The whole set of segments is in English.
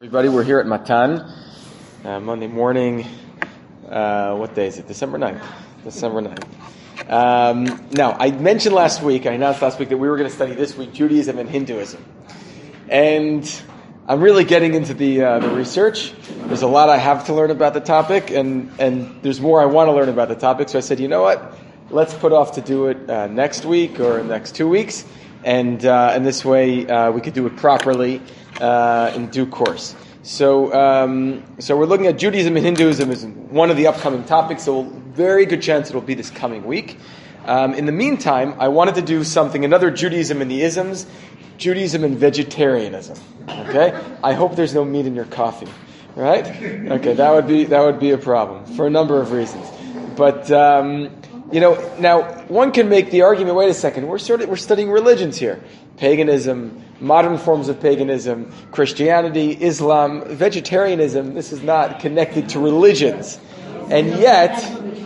Everybody, we're here at Matan, Monday morning. What day is it? December 9th. December 9th. Now, I mentioned last week, I announced last week that we were going to study this week Judaism and Hinduism. And I'm really getting into the research. There's a lot I have to learn about the topic, and there's more I want to learn about the topic. So I said, you know what? Let's put off to do it next week or next 2 weeks. And this way we could do it properly in due course. So we're looking at Judaism and Hinduism as one of the upcoming topics. So very good chance it'll be this coming week. In the meantime, I wanted to do something, another Judaism and the isms, Judaism and vegetarianism. Okay? I hope there's no meat in your coffee. Right? Okay, that would be a problem for a number of reasons. But now one can make the argument, wait a second, we're studying religions here. Paganism, modern forms of paganism, Christianity, Islam, vegetarianism, this is not connected to religions. And yet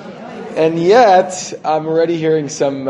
I'm already hearing some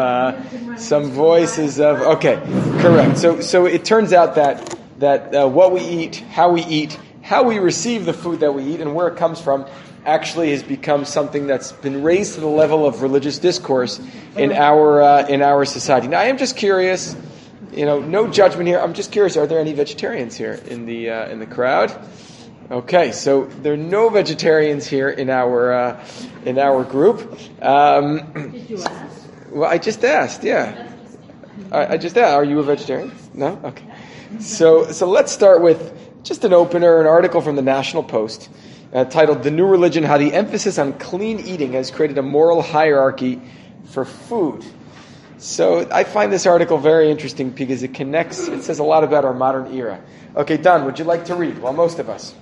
voices of, okay, correct. So it turns out that what we eat, how we receive the food that we eat, and where it comes from, actually has become something that's been raised to the level of religious discourse in our society. Now, I am just curious, no judgment here. I'm just curious, are there any vegetarians here in the crowd? Okay, so there are no vegetarians here in our group. Did you ask? Well, I just asked. Yeah, I just asked. Are you a vegetarian? No. Okay. So let's start with just an opener, an article from the National Post. Titled, "The New Religion, How the Emphasis on Clean Eating Has Created a Moral Hierarchy for Food." So I find this article very interesting because it says a lot about our modern era. Okay, Don, would you like to read? Well, most of us.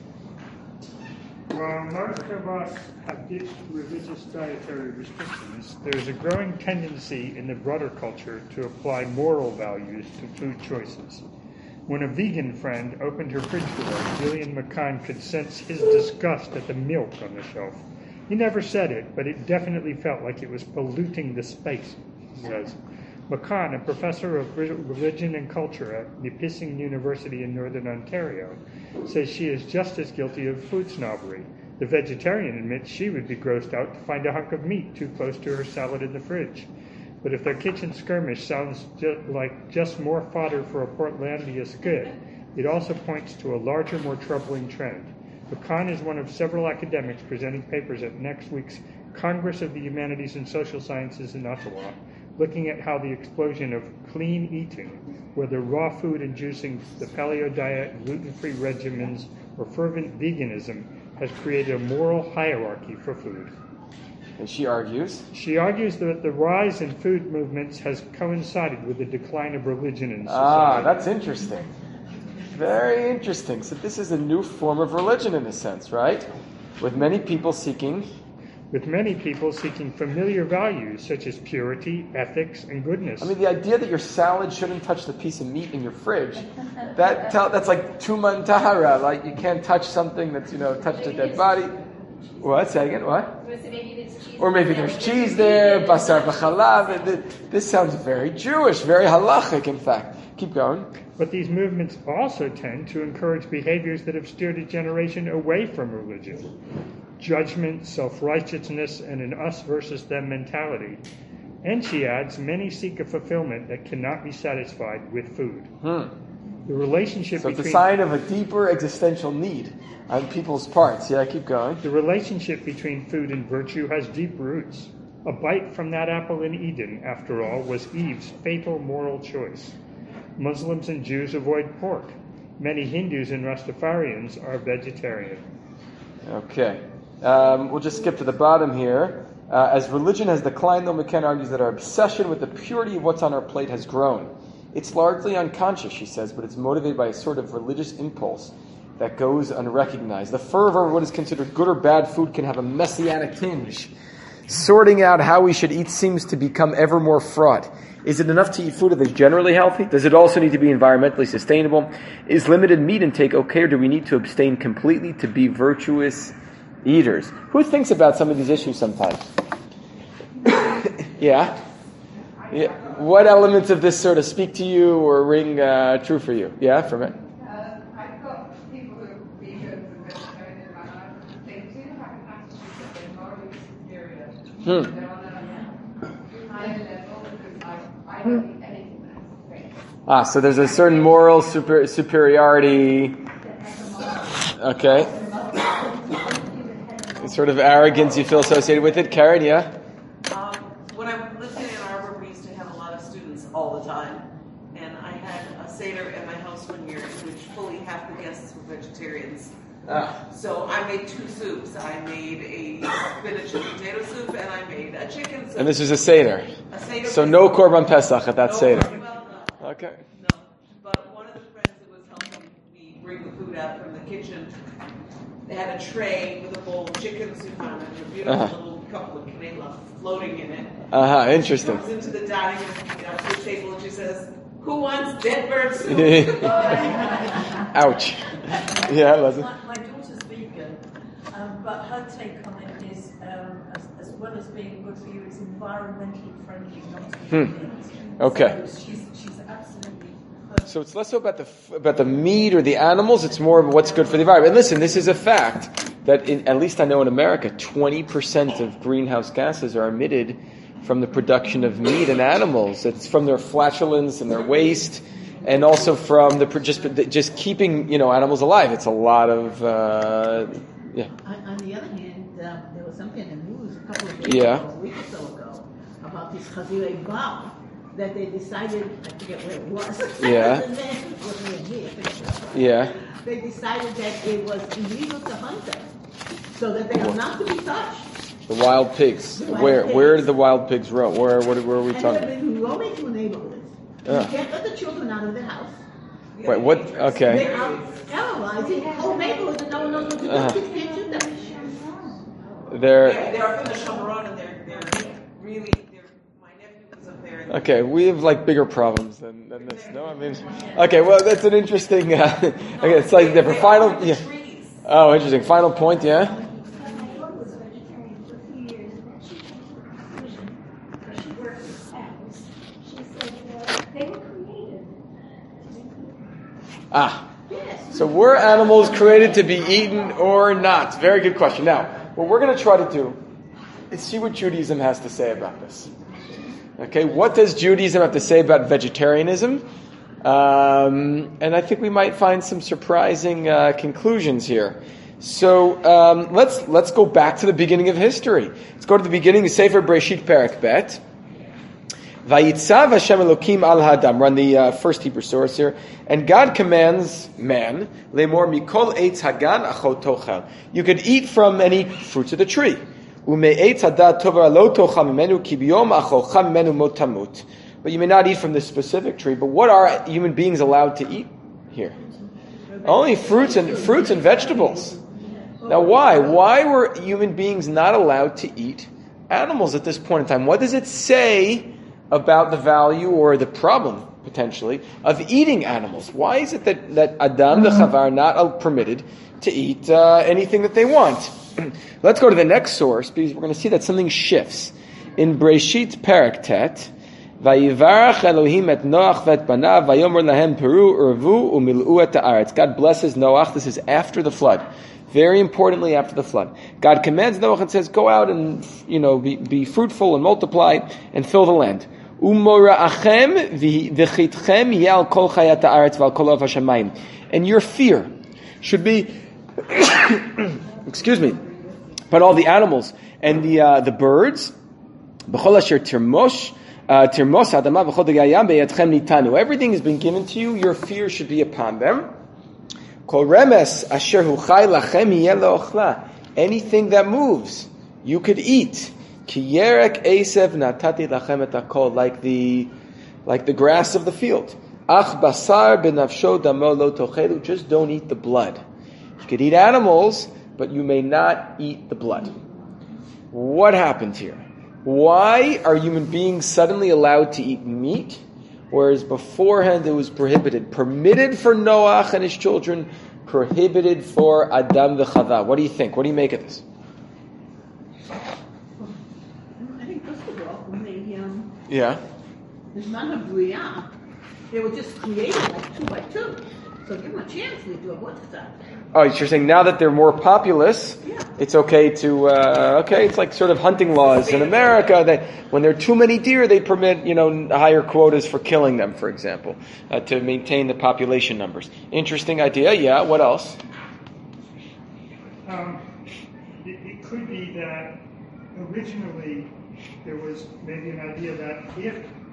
While most of us have ditched religious dietary restrictions, there is a growing tendency in the broader culture to apply moral values to food choices. When a vegan friend opened her fridge door, Julian McCann could sense his disgust at the milk on the shelf. He never said it, but it definitely felt like it was polluting the space, he says. McCann, a professor of religion and culture at Nipissing University in Northern Ontario, says she is just as guilty of food snobbery. The vegetarian admits she would be grossed out to find a hunk of meat too close to her salad in the fridge. But if their kitchen skirmish sounds like just more fodder for a Portlandia skid, it also points to a larger, more troubling trend. McCann is one of several academics presenting papers at next week's Congress of the Humanities and Social Sciences in Ottawa, looking at how the explosion of clean eating, whether raw food inducing the paleo diet, gluten-free regimens, or fervent veganism, has created a moral hierarchy for food. And she argues? She argues that the rise in food movements has coincided with the decline of religion in society. That's interesting. Very interesting. So this is a new form of religion in a sense, right? With many people seeking familiar values such as purity, ethics, and goodness. I mean, the idea that your salad shouldn't touch the piece of meat in your fridge, that's like tuman tahara, like you can't touch something that's, touched a dead body. What? Say again? What? Or maybe there's cheese there, basar v'chalav. This sounds very Jewish, very halachic, in fact. Keep going. But these movements also tend to encourage behaviors that have steered a generation away from religion. Judgment, self-righteousness, and an us versus them mentality. And she adds, many seek a fulfillment that cannot be satisfied with food. The relationship So it's a sign of a deeper existential need on people's parts. Yeah, keep going. The relationship between food and virtue has deep roots. A bite from that apple in Eden, after all, was Eve's fatal moral choice. Muslims and Jews avoid pork. Many Hindus and Rastafarians are vegetarian. Okay. We'll just skip to the bottom here. As religion has declined, though, McCann argues that our obsession with the purity of what's on our plate has grown. It's largely unconscious, she says, but it's motivated by a sort of religious impulse that goes unrecognized. The fervor of what is considered good or bad food can have a messianic tinge. Sorting out how we should eat seems to become ever more fraught. Is it enough to eat food that is generally healthy? Does it also need to be environmentally sustainable? Is limited meat intake okay, or do we need to abstain completely to be virtuous eaters? Who thinks about some of these issues sometimes? Yeah? What elements of this sort of speak to you or ring true for you? Yeah, from it? I've got people who are vegan So there's a certain moral superiority. Okay. Sort of arrogance you feel associated with it. Karen, yeah? When I lived in Ann Arbor, we used to have a lot of students all the time. And I had a Seder at my house one year in which fully half the guests were vegetarians. So I made 2 soups. I made a spinach and potato soup, and I made a chicken soup. And this was a Seder. So no Korban Pesach at that Seder. Well, no. Okay. No. But one of the friends that was helping me bring the food out from the kitchen, they had a tray with a bowl of chicken soup on it, and a beautiful little couple of canela floating in it. Interesting. She comes into the dining room to the table and she says, "Who wants dead bird soup?" Ouch. Yeah, Leslie. My daughter's vegan, but her take on it is, as well as being good for you, it's environmentally friendly, not vegan. Okay. So she's absolutely. So it's less so about the meat or the animals. It's more of what's good for the environment. And listen, this is a fact that at least I know in America, 20% of greenhouse gases are emitted from the production of meat and animals. It's from their flatulence and their waste, and also from just keeping animals alive. It's a lot of yeah. On the other hand, there was something in the news a couple of days ago, a week or so ago, about this Chazirei Bar that they decided, I forget where it was. Yeah. Yeah. They decided that it was illegal to hunt them, so that they are not to be touched. The wild pigs. Where did the wild pigs roam? Where are we And talking? they've been roaming through neighborhoods. You can't let the children out of the house. Wait, what? Okay. They are terrorizing whole neighborhoods and no one knows what to do. Kids can't shoot them. They're They're from the Shomron, and they're really. My nephew was up there. okay. We have bigger problems than this. No, I mean, okay. Well, that's an interesting. Okay, it's slightly different. Final. Yeah. Oh, interesting. Final point. Yeah. My daughter was a vegetarian for a few years, and then she worked with cows. She said they were created to be eaten. So were animals created to be eaten or not? Very good question. Now, what we're going to try to do is see what Judaism has to say about this. Okay, what does Judaism have to say about vegetarianism? And I think we might find some surprising conclusions here. So let's go back to the beginning of history. Let's go to the beginning of Sefer Bereshit Perek Bet. Vayitzav Hashem Elokim al Hadam. Run the first Hebrew source here. And God commands man, Lemor mikol eitz hagan achot tochel. You could eat from any fruits of the tree. Ume eitz hadat tovar lo tochel mimenu ki biyom achocha mimenu mot tamut. But you may not eat from this specific tree. But what are human beings allowed to eat here? Only fruits and vegetables. Now why? Why were human beings not allowed to eat animals at this point in time? What does it say about the value or the problem, potentially, of eating animals? Why is it that Adam the Chava are not permitted to eat anything that they want? Let's go to the next source, because we're going to see that something shifts. In Bereshit Perek Tet, Vayivarach Elohim et Noach vet banav vayomer lahem peru urvu umil'u et haaretz. God blesses Noach. This is after the flood. Very importantly, after the flood, God commands Noach and says, "Go out and be fruitful and multiply and fill the land." Umora'achem v'chitchem yal kol chayat haaretz v'al kol av hashamayim. And your fear should be, excuse me, but all the animals and the birds. B'chol asher tirmos adama v'chol degayam beyadchem nitanu. Everything has been given to you. Your fear should be upon them. Kol remes asher hu chay lachem yeh le'ochla. Anything that moves, you could eat. Ki yerek esev natati lachem et hakol, like the grass of the field. Ach basar benafsho damo lo tochelu. Just don't eat the blood. You could eat animals, but you may not eat the blood. What happened here? Why are human beings suddenly allowed to eat meat, whereas beforehand it was prohibited? Permitted for Noach and his children, prohibited for Adam the Chava. What do you think? What do you make of this? I think first of all, when the Zman HaBriyah, they were just created like 2 by 2. So give them a chance, we do a what's that? Oh, you're saying now that they're more populous, It's okay to, it's like sort of hunting laws in America that when there are too many deer, they permit, higher quotas for killing them, for example, to maintain the population numbers. Interesting idea. Yeah, what else? It could be that originally there was maybe an idea that if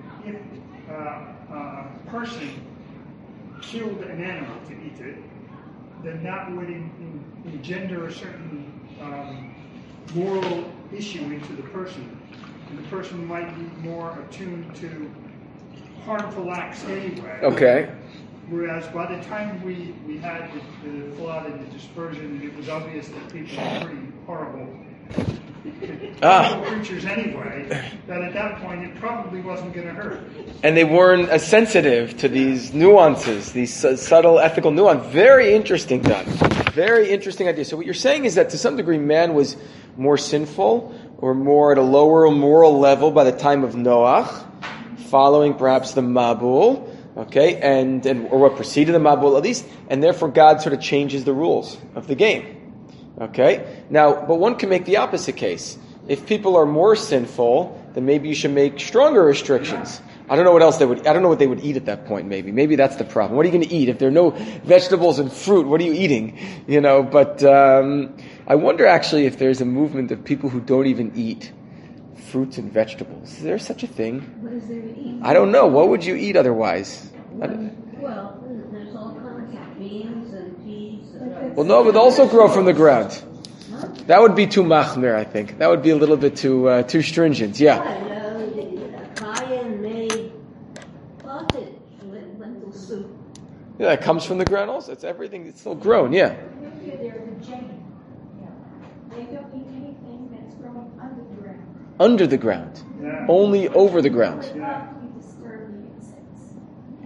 a person killed an animal to eat it, then that would engender a certain moral issue into the person. And the person might be more attuned to harmful acts anyway. Okay. Whereas by the time we had the flood and the dispersion, it was obvious that people were pretty horrible creatures anyway, that at that point it probably wasn't going to hurt. And they weren't as sensitive to these nuances, these subtle ethical nuance. Very interesting, Don. Very interesting idea. So what you're saying is that to some degree man was more sinful or more at a lower moral level by the time of Noach, following perhaps the Mabul, okay, and or what preceded the Mabul at least, and therefore God sort of changes the rules of the game. Okay? Now, but one can make the opposite case. If people are more sinful, then maybe you should make stronger restrictions. I don't know what else I don't know what they would eat at that point, maybe. Maybe that's the problem. What are you going to eat? If there are no vegetables and fruit, what are you eating? But I wonder actually if there's a movement of people who don't even eat fruits and vegetables. Is there such a thing? What is there to eat? I don't know. What would you eat otherwise? Well, there's all kinds of beans and peas. Well, no, it would also grow from the ground. That would be too machmir, I think. That would be a little bit too stringent. Yeah. Kayan made pottage lentil soup. Yeah, that comes from the ground also. It's everything that's still grown. Yeah. They're the Jain. They don't eat anything that's growing under the ground. Under the ground. Yeah. Only over the ground. They love to disturb the insects.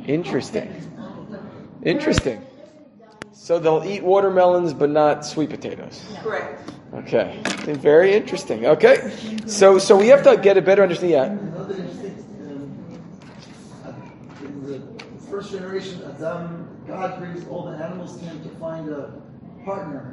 Interesting. So they'll eat watermelons, but not sweet potatoes. Correct. Okay. Very interesting. Okay. So we have to get a better understanding. Yeah. Another interesting, in the first generation, Adam, God brings all the animals to him to find a partner.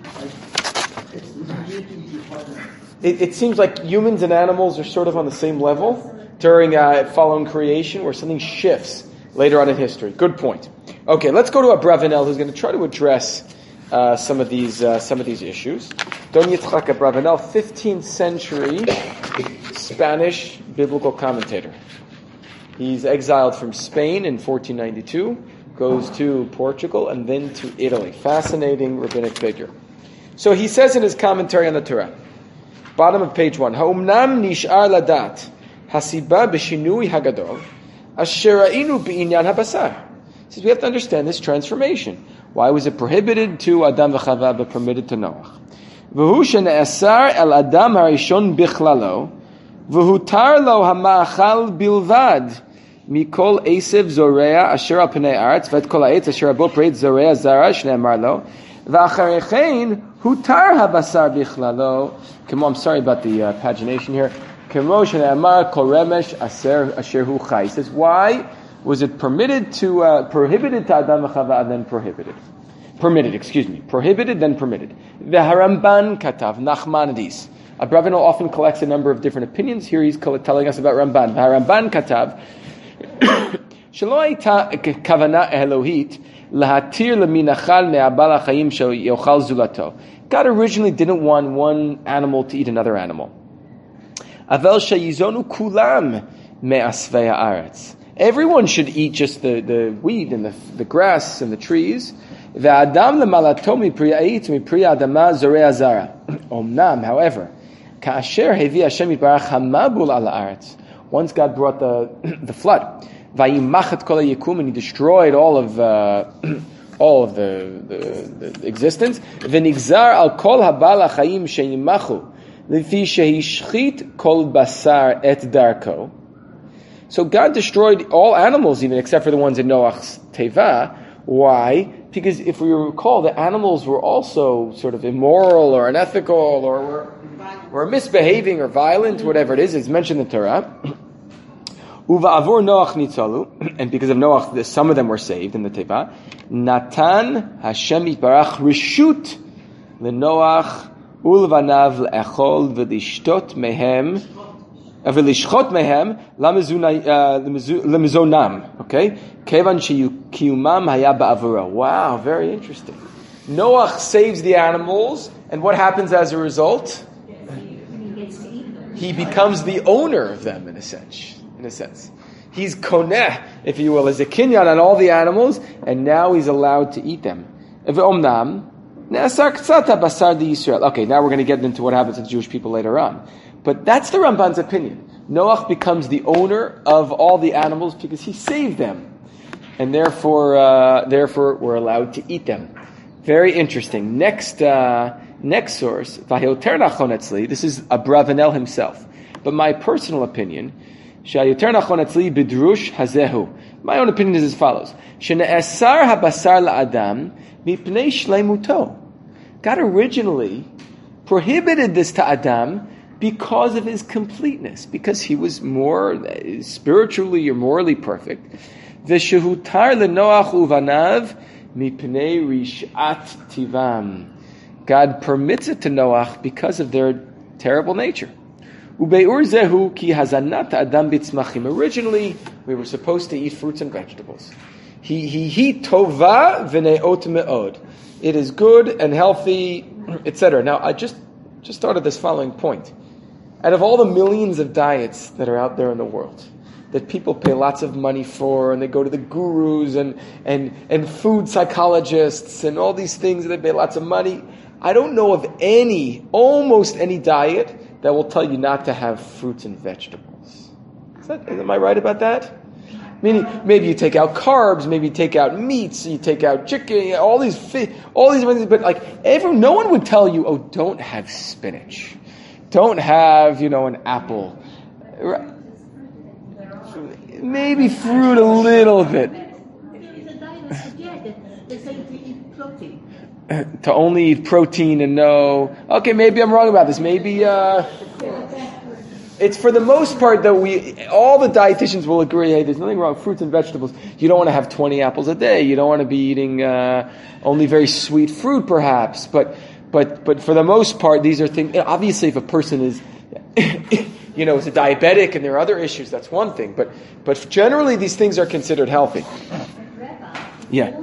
It's making your partner. It seems like humans and animals are sort of on the same level during following creation, where something shifts later on in history. Good point. Okay, let's go to Abravanel, who's going to try to address some of these issues. Don Yitzchak Abravanel, 15th century Spanish biblical commentator. He's exiled from Spain in 1492, goes to Portugal, and then to Italy. Fascinating rabbinic figure. So he says in his commentary on the Torah, bottom of page 1, Ha'umnam nish'ar ladat hasiba b'shinui hagadol asher ra'inu b'inyan habasar. He says we have to understand this transformation. Why was it prohibited to Adam v'Chava but permitted to Noach? V'hu shene'asar el Adam harishon bichlalo v'hutar lo hama'achal bilvad mikol esev zorea asher al pnei aretz v'et kol ha'etz asher abo preit zorea zara shne'amar lo v'acharechein hutar habasar bichlalo. I'm sorry about the pagination here. Kemo shene'amar kol remesh asher hu chai. He says, why was it prohibited to Adam v'Chava and then prohibited? Prohibited, then permitted. The Haramban Katav, Nachmanides. Abravanel often collects a number of different opinions. Here he's telling us about Ramban. The Haramban Katav, Shelo hayta kavana Elohit lahatir leminachal me'abal ha'chayim sheyochal zulato. God originally didn't want one animal to eat another animal. Avel sheyizonu kulam me'asvei ha'aretz. Everyone should eat just the weed and the grass and the trees. Ve'adam lemalato mipriya eitz mipriya adama zorea zara. Omnam, however, ka'asher hevi Hashem yitbarach hamabul ala aretz. Once God brought the flood, vayimachat kol hayikum, and He destroyed all of the existence. V'nigzar al kol habal ha'chayim sheyimachu lefi shehishchit kol basar et darko. So God destroyed all animals, even except for the ones in Noach's teva. Why? Because if we recall, the animals were also sort of immoral or unethical or were misbehaving or violent, whatever it is. It's mentioned in the Torah. Uva'avor Noach nitzalu, and because of Noach, some of them were saved in the teva. Natan Hashem yitbarach rishut leNoach ulvanav le'echol v'lishtot mehem, v'lishchot mehem lemizonam. Okay? Kevan sheyukiyumam haya ba'avura. Wow, very interesting. Noach saves the animals, and what happens as a result? He becomes the owner of them, in a sense. He's koneh, if you will, as a kinyan on all the animals, and now he's allowed to eat them. Okay, now we're going to get into what happens to Jewish people later on. But that's the Ramban's opinion. Noach becomes the owner of all the animals because he saved them. And therefore we're allowed to eat them. Very interesting. Next source, this is Abravanel himself. But my personal opinion, my own opinion is as follows. God originally prohibited this to Adam because of his completeness, because he was more spiritually or morally perfect. God permits it to Noach because of their terrible nature. Originally, we were supposed to eat fruits and vegetables. Tova v'ne'ot me'od. It is good and healthy, etc. Now, I just thought of this following point. Out of all the millions of diets that are out there in the world, that people pay lots of money for, and they go to the gurus and food psychologists and all these things that they pay lots of money, I don't know of almost any diet that will tell you not to have fruits and vegetables. Am I right about that? Meaning, maybe you take out carbs, maybe you take out meats, you take out chicken, all these things, but no one would tell you, oh, don't have spinach. Don't have, an apple. Maybe fruit a little bit. To only eat protein and no. Okay, maybe I'm wrong about this. Maybe it's for the most part that all the dietitians will agree. Hey, there's nothing wrong with fruits and vegetables. You don't want to have 20 apples a day. You don't want to be eating only very sweet fruit, perhaps. But for the most part, these are things. Obviously, if a person is is a diabetic and there are other issues, that's one thing. But generally, these things are considered healthy. Yeah.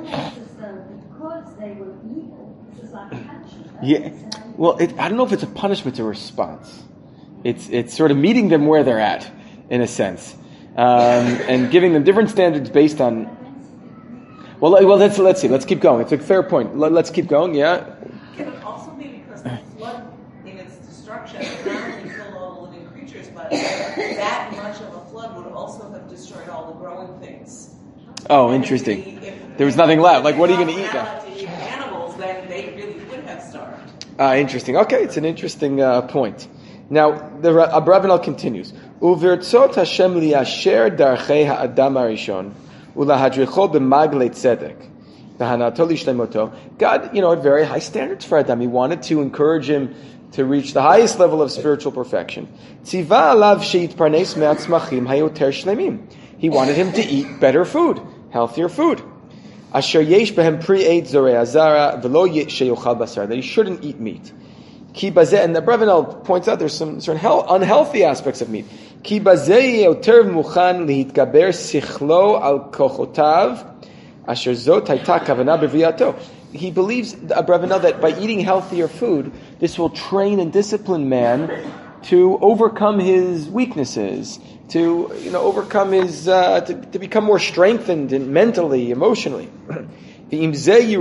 Yeah. Well, I don't know if it's a punishment or response. It's sort of meeting them where they're at, in a sense, and giving them different standards based on. Well, let's see. Let's keep going. It's a fair point. Let's keep going. Yeah. Can it also be because the flood, in its destruction, not only killed all the living creatures, but that much of a flood would also have destroyed all the growing things. Oh, interesting. There was nothing left. Like, what are you going to eat now? To eat animals, then they really would have starved. Interesting. Okay, it's an interesting point. Now, the Abravanel continues. Uvirtzot Hashem liyasher darchei ha'adam harishon ulahadricho b'maglei tzedek v'hanato lishlemoto. God, had very high standards for Adam. He wanted to encourage him to reach the highest level of spiritual perfection. Tziva alav sheitparnes me'atzmachim hayoter shlemim. He wanted him to eat better food, healthier food. Asher yesh behem pri-eit zorei azara v'lo sheyochal basar. That he shouldn't eat meat. Ki bazeh, and the Abravanel points out there's some certain unhealthy aspects of meat. Ki bazeh yoter muchan lihitgaber sichlo al kochotav asher zot hayta kavana b'viyato. He believes, Abravanel, that by eating healthier food, this will train and discipline man to overcome his weaknesses, to overcome his to become more strengthened and mentally, emotionally. And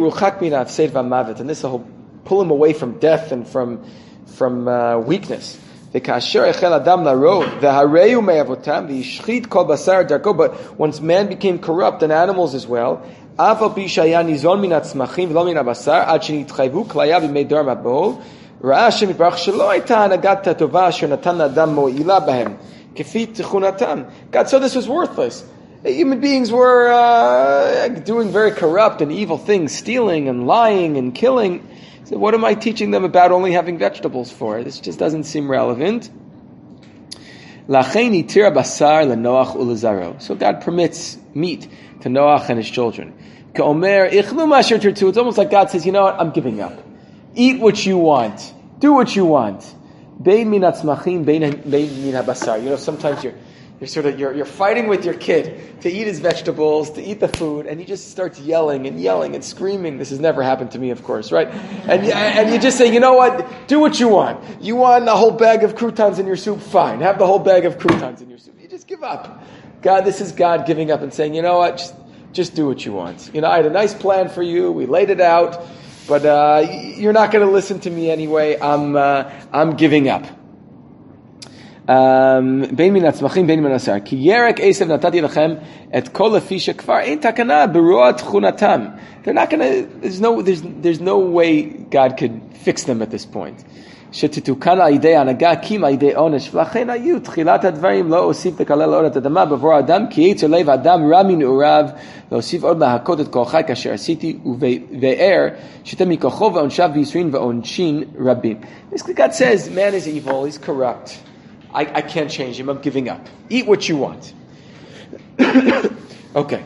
this will pull him away from death and from weakness. But once man became corrupt, and animals as well, God saw this was worthless. Human beings were doing very corrupt and evil things, stealing and lying and killing. So what am I teaching them about only having vegetables for? This just doesn't seem relevant. So God permits meat to Noach and his children. It's almost like God says, you know what, I'm giving up. Eat what you want. Do what you want. Bein min hatzmachim, bein min habasar. Sometimes you're fighting with your kid to eat his vegetables, to eat the food, and he just starts yelling and screaming. This has never happened to me, of course, right? And you just say, you know what? Do what you want. You want a whole bag of croutons in your soup? Fine. Have the whole bag of croutons in your soup. You just give up. God, this is God giving up and saying, you know what? Just do what you want. I had a nice plan for you. We laid it out, but you're not going to listen to me anyway. I'm giving up. Bein min hatzmachim, bein min hasar. Ki yerek Esav natati lachem et kol lefi shekvar ein takana beroa tchunatam. They're not going to. There's no way God could fix them at this point. שתתוקן על ידי הנהגה, קים על ידי עונש, ולכן היו תחילת הדברים לא הוסיף לקלל עוד את אדמה בבור האדם, כי יצר לב האדם רע מנעוריו, להוסיף עוד להכות את כל חי כאשר עשיתי, ובאר שתם מכוחו ועונשיו בייסורין ועונשין רבים. Basically God says, man is evil, he's corrupt, I can't change him, I'm giving up. Eat what you want. Okay.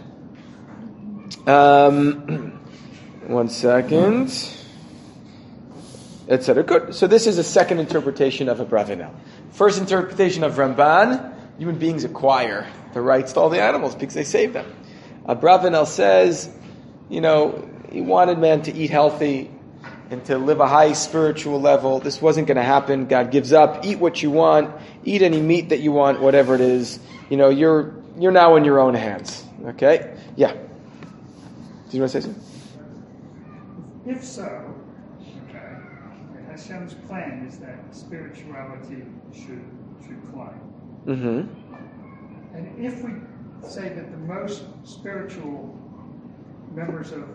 1 second. Etc. Good. So this is a second interpretation of Abravanel. First interpretation of Ramban, human beings acquire the rights to all the animals because they save them. Abravanel says, he wanted man to eat healthy and to live a high spiritual level. This wasn't going to happen. God gives up. Eat what you want. Eat any meat that you want, whatever it is. You're now in your own hands. Okay? Yeah. Do you want to say something? If so, Hashem's plan is that spirituality should climb. Mm-hmm. And if we say that the most spiritual members of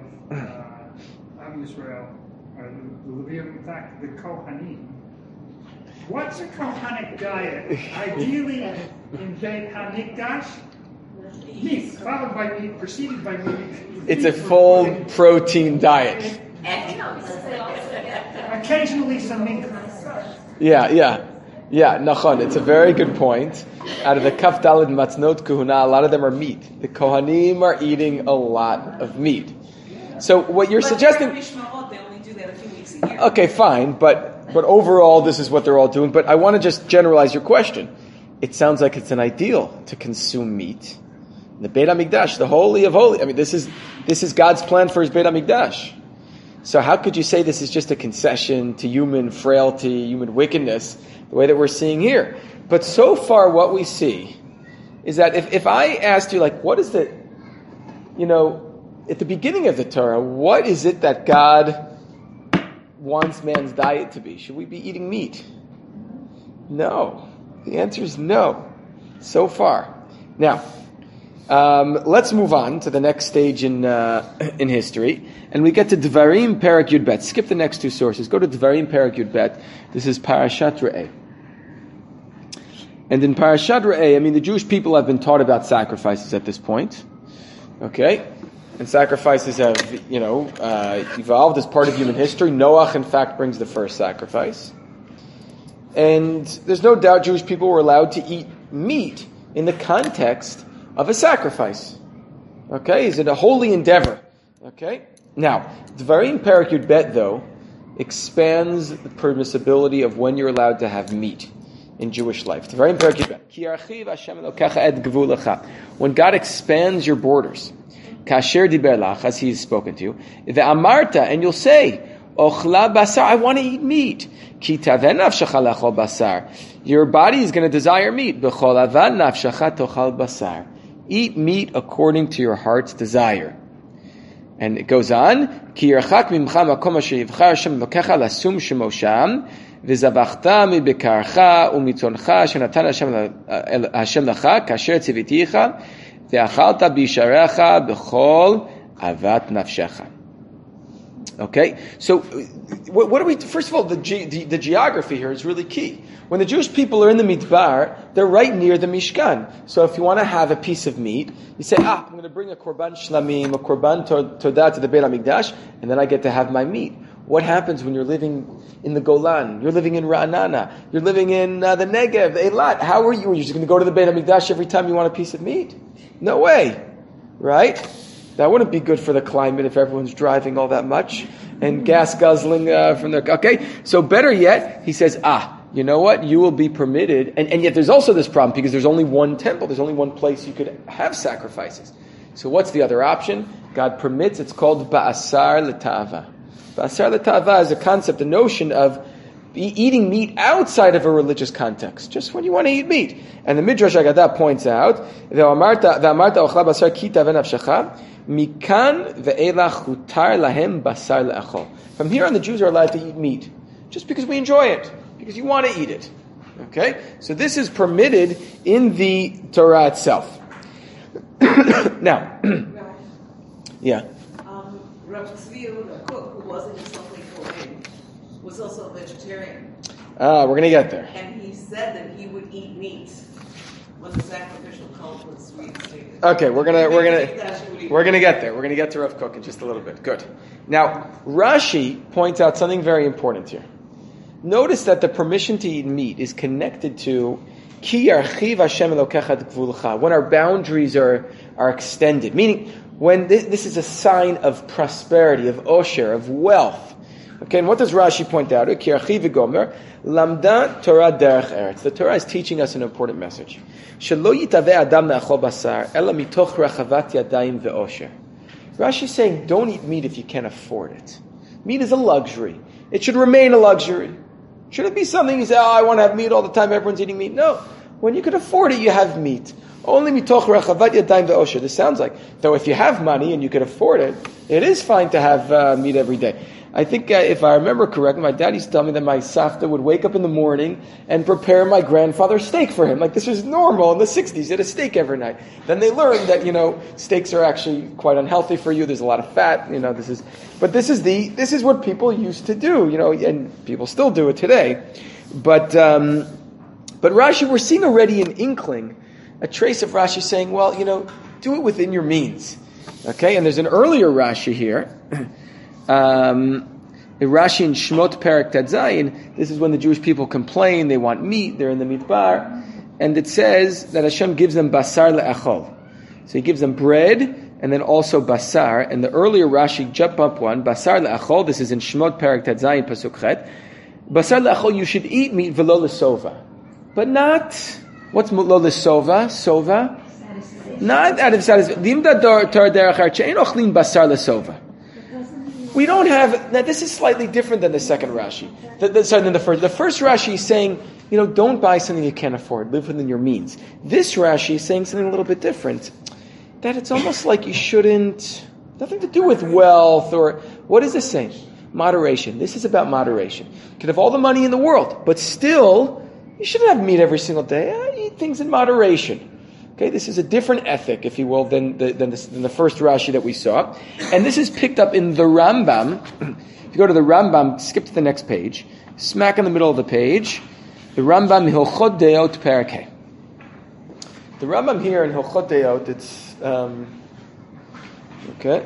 Am Yisrael are the Levium, in fact, the Kohanim, what's a Kohanic diet? Ideally in Beit HaMikdash, meat, followed by meat, preceded by meat. It's a full protein diet. Occasionally some meat. Yeah, Nachon. It's a very good point. Out of the Kaf Daled Matznot Kuhuna, a lot of them are meat. The Kohanim are eating a lot of meat. So what you're suggesting... They only do that a few weeks a year. Okay, fine, but overall this is what they're all doing. But I want to just generalize your question. It sounds like it's an ideal to consume meat. The Beit HaMikdash, the Holy of Holies. I mean, this is God's plan for his Beit HaMikdash. So how could you say this is just a concession to human frailty, human wickedness, the way that we're seeing here? But so far what we see is that if I asked you, what is the, at the beginning of the Torah, what is it that God wants man's diet to be? Should we be eating meat? No. The answer is no. So far. Now, let's move on to the next stage in history, and we get to Devarim Perek Yud Bet. Skip the next two sources. Go to Devarim Perek Yud Bet. This is Parashat Re'eh. And in Parashat Re'eh, the Jewish people have been taught about sacrifices at this point. Okay? And sacrifices have, evolved as part of human history. Noach, in fact, brings the first sacrifice. And there's no doubt Jewish people were allowed to eat meat in the context of a sacrifice. Okay? Is it a holy endeavor? Okay? Now, Devarim Perek Yud Bet, though, expands the permissibility of when you're allowed to have meat in Jewish life. Devarim Perek Yud Bet. Ki yarchiv Hashem Elokecha et gvulecha. When God expands your borders, kasher diber lach, as He has spoken to you, ve'amarta, and you'll say, ochla basar, I want to eat meat. Ki taven nafshacha lechol basar. Your body is going to desire meat. B'chol avan nafshacha tochal basar. Eat meat according to your heart's desire. And it goes on, Ki yerchak mimcha makom asher yivchar Hashem Elokecha lasum shemo sham, v'zavachta mibekarcha umitzoncha shenatan Hashem lecha kasher tziviticha, ve'achalta bisharecha b'chol avat nafshecha. Okay, so what do we? First of all, the geography here is really key. When the Jewish people are in the Midbar, they're right near the Mishkan. So if you want to have a piece of meat, you say, I'm going to bring a korban shlamim, a korban todah to the Beit HaMikdash, and then I get to have my meat. What happens when you're living in the Golan? You're living in Ra'anana. You're living in the Negev, the Eilat. How are you? Are you just going to go to the Beit HaMikdash every time you want a piece of meat? No way, right? That wouldn't be good for the climate if everyone's driving all that much and gas guzzling from their... Okay, so better yet, he says, you know what? You will be permitted. And yet there's also this problem because there's only one temple. There's only one place you could have sacrifices. So what's the other option? God permits. It's called Ba'asar L'Ta'ava. Ba'asar L'Ta'ava is a concept, a notion of eating meat outside of a religious context, just when you want to eat meat. And the Midrash Haggadah points out, Ve'amarta ochla basar ki taven nafshecha, mikan ve'elach hutar lahem basar le'achol. From here on, the Jews are allowed to eat meat, just because we enjoy it, because you want to eat it. Okay? So this is permitted in the Torah itself. Now, yeah. Rav Tzvi Yehuda, cook, who wasn't himself a Kohen, was also a vegetarian. We're going to get there. And he said that he would eat meat when the sacrificial cult was reinstated. Okay, we're gonna get there. We're gonna get to Rav Kook in just a little bit. Good. Now, Rashi points out something very important here. Notice that the permission to eat meat is connected to Ki yarchiv Hashem Elokecha et gvulcha, when our boundaries are extended. Meaning, when this is a sign of prosperity, of osher, of wealth. Okay, and what does Rashi point out? Ki yarchiv v'gomer, lamda Torah derech eretz. The Torah is teaching us an important message. Shelo yitaveh adam me'achol basar, ela mitoch rachavat yadayim ve'osher. Rashi is saying, don't eat meat if you can't afford it. Meat is a luxury. It should remain a luxury. Should it be something you say, I want to have meat all the time, everyone's eating meat? No. When you can afford it, you have meat. Only mitoch rachavat yadayim ve'osher. This sounds like, though if you have money and you can afford it, it is fine to have meat every day. I think, if I remember correctly, my dad used to tell me that my savta would wake up in the morning and prepare my grandfather's steak for him. Like, this was normal in the 60s. He had a steak every night. Then they learned that, steaks are actually quite unhealthy for you. There's a lot of fat, this is what people used to do, and people still do it today. But Rashi, we're seeing already an inkling, a trace of Rashi saying, well, do it within your means. Okay, and there's an earlier Rashi here. Rashi in Shmot Perek Tet Zayin, this is when the Jewish people complain, they want meat, they're in the midbar, and it says that Hashem gives them basar le'achol. So He gives them bread, and then also basar, and the earlier Rashi, jump up one, basar le'achol, this is in Shmot Perek Tet Zayin, Pasuk Chet, basar le'achol, you should eat meat v'lo l'sova. But not, what's lo l'sova? Sova? Not out of satisfaction. Limda tar derech harchein ochlin basar l'sova. We don't have, now this is slightly different than the second Rashi. Than the first. The first Rashi is saying, don't buy something you can't afford. Live within your means. This Rashi is saying something a little bit different. That it's almost like you shouldn't, nothing to do with wealth or, what is this saying? Moderation. This is about moderation. You can have all the money in the world, but still, you shouldn't have meat every single day. Eat things in moderation. Okay, this is a different ethic, if you will, than the first Rashi that we saw. And this is picked up in the Rambam. If you go to the Rambam, skip to the next page. Smack in the middle of the page. The Rambam, Hilchot Deot Perek. The Rambam here in Hilchot Deot, it's, okay.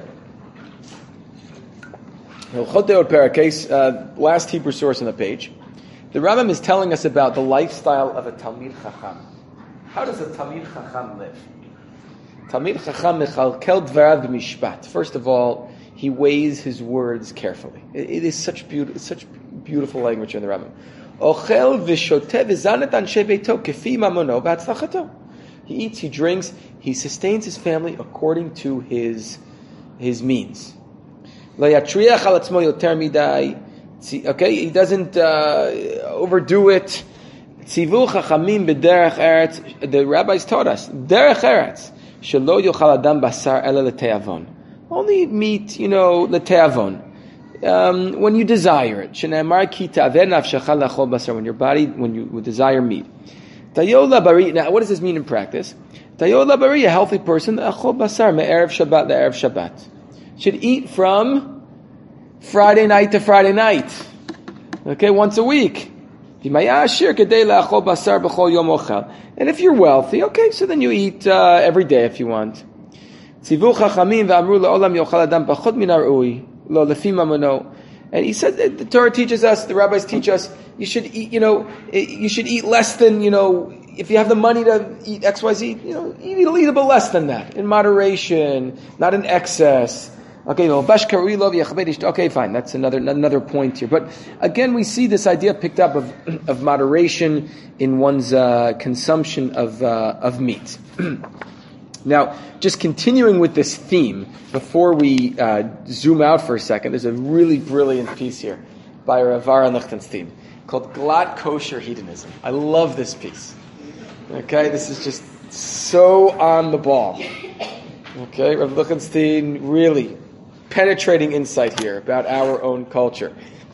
Hilchot Deot Perek, last Hebrew source on the page. The Rambam is telling us about the lifestyle of a Talmid Chacham. How does a Talmid Chacham live? Talmid Chacham mechalkel dvarav b'mishpat. First of all, he weighs his words carefully. It is such beautiful language in the Rambam. Ochel v'shoteh v'zanet anshe beito kefi mamono v'atzlachato. He eats, he drinks, he sustains his family according to his means. Lo yatriach al atzmo yoter midai. Okay, he doesn't overdo it. Tzivu chachamim b'derech eretz. The rabbis taught us derech eretz shelo yochal adam basar ela leteavon. Only eat meat, leteavon. When you desire it. Shene'emar ki ta'aveh nafshecha lachol basar. When you desire meat. Tayola bari. Now, what does this mean in practice? Tayola bari, a healthy person, achol basar me'erev Shabbat le'erev Shabbat. Should eat from Friday night to Friday night. Okay, once a week. And if you're wealthy, okay, so then you eat every day if you want. And he said, the Torah teaches us, the rabbis teach us, you should eat, you should eat less than, if you have the money to eat XYZ, eat a little bit less than that, in moderation, not in excess. Okay, okay, fine. That's another point here. But again, we see this idea picked up of moderation in one's consumption of meat. Now, just continuing with this theme, before we zoom out for a second, there's a really brilliant piece here by Rav Aaron Lichtenstein called Glatt Kosher Hedonism. I love this piece. Okay, this is just so on the ball. Okay, Rav Lichtenstein, really penetrating insight here about our own culture.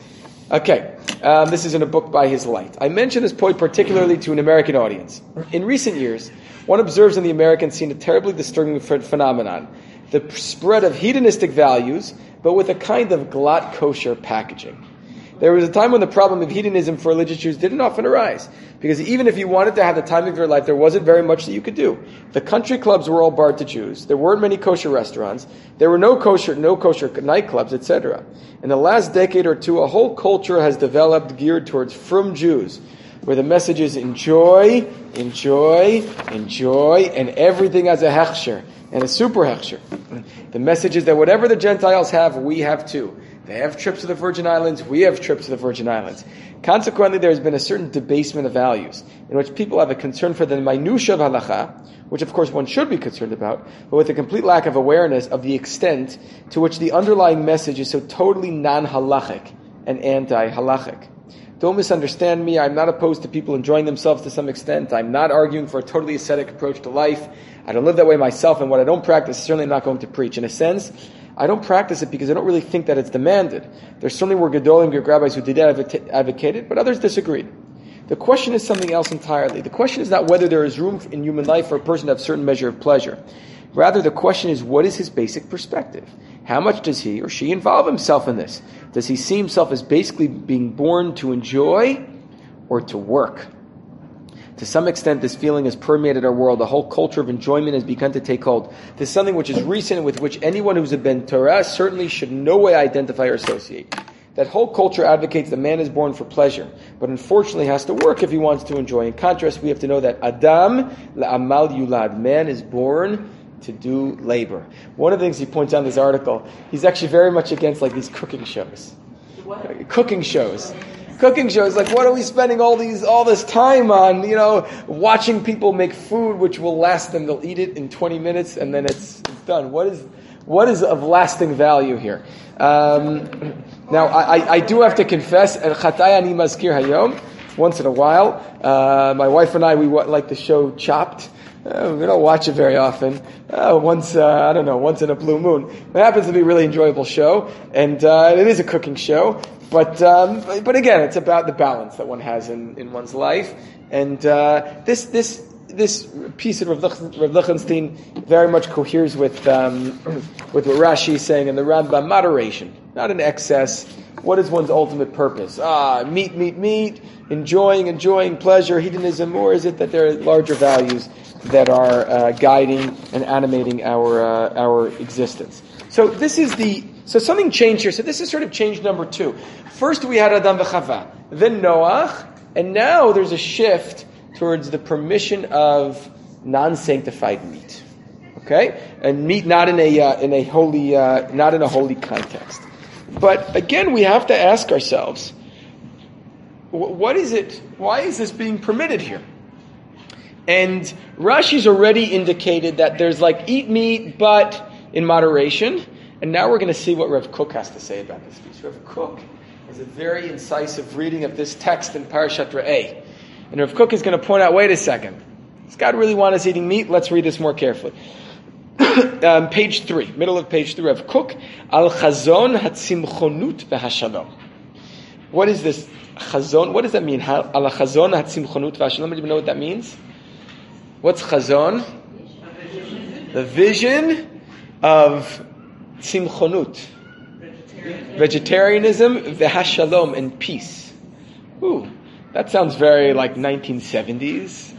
Okay, this is in a book by his light. I mention this point particularly to an American audience. In recent years, one observes in the American scene a terribly disturbing phenomenon: the spread of hedonistic values, but with a kind of glatt kosher packaging. There was a time when the problem of hedonism for religious Jews didn't often arise, because even if you wanted to have the time of your life, there wasn't very much that you could do. The country clubs were all barred to Jews. There weren't many kosher restaurants. There were no kosher nightclubs, etc. In the last decade or two, a whole culture has developed geared towards frum Jews, where the message is enjoy, enjoy, enjoy, and everything has a hechsher, and a super hechsher. The message is that whatever the Gentiles have, we have too. They have trips to the Virgin Islands, we have trips to the Virgin Islands. Consequently, there has been a certain debasement of values, in which people have a concern for the minutia of halacha, which of course one should be concerned about, but with a complete lack of awareness of the extent to which the underlying message is so totally non-halachic and anti-halachic. Don't misunderstand me, I'm not opposed to people enjoying themselves to some extent. I'm not arguing for a totally ascetic approach to life. I don't live that way myself, and what I don't practice, certainly I'm not going to preach. In a sense, I don't practice it because I don't really think that it's demanded. There certainly were Gedolim, Greek rabbis who did advocate it, but others disagreed. The question is something else entirely. The question is not whether there is room in human life for a person to have a certain measure of pleasure. Rather, the question is, what is his basic perspective? How much does he or she involve himself in this? Does he see himself as basically being born to enjoy or to work? To some extent, this feeling has permeated our world. The whole culture of enjoyment has begun to take hold. This is something which is recent and with which anyone who's a Ben Torah certainly should in no way identify or associate. That whole culture advocates that man is born for pleasure, but unfortunately has to work if he wants to enjoy. In contrast, we have to know that Adam la'amal yulad, man is born to do labor. One of the things he points out in this article, he's actually very much against these cooking shows. What? Cooking shows. Cooking shows, what are we spending all this time on, watching people make food which will last them, they'll eat it in 20 minutes and then it's done. What is of lasting value here? Now, I do have to confess, El Chatay Ani Mazkir Hayom, once in a while, my wife and I, we like the show Chopped. We don't watch it very often. Once in a blue moon. It happens to be a really enjoyable show, and it is a cooking show. But again, it's about the balance that one has in one's life. And this piece of Rav Lichtenstein very much coheres with what Rashi is saying in the Rambam: moderation, not in excess. What is one's ultimate purpose? Meat, enjoying pleasure, hedonism, or is it that there are larger values that are guiding and animating our existence? So something changed here. So this is sort of change number 2. First we had Adam v'Chava, then Noach, and now there's a shift towards the permission of non-sanctified meat. Okay, and meat not in a holy context. But again, we have to ask ourselves, what is it? Why is this being permitted here? And Rashi's already indicated that there's eat meat, but in moderation. And now we're going to see what Rav Kook has to say about this piece. Rav Kook has a very incisive reading of this text in Parashat Re'eh. And Rav Kook is going to point out, wait a second, does God really want us eating meat? Let's read this more carefully. Page 3, middle of page 3, Rav Kook, Al Chazon Hatzimchonut V'Hashalom. What is this Chazon? What does that mean? Al Chazon Hatzimchonut V'Hashalom. Do you know what that means? What's Chazon? The vision of Tzimchonut, vegetarianism, v'hashalom, and peace. Ooh, that sounds very 1970s.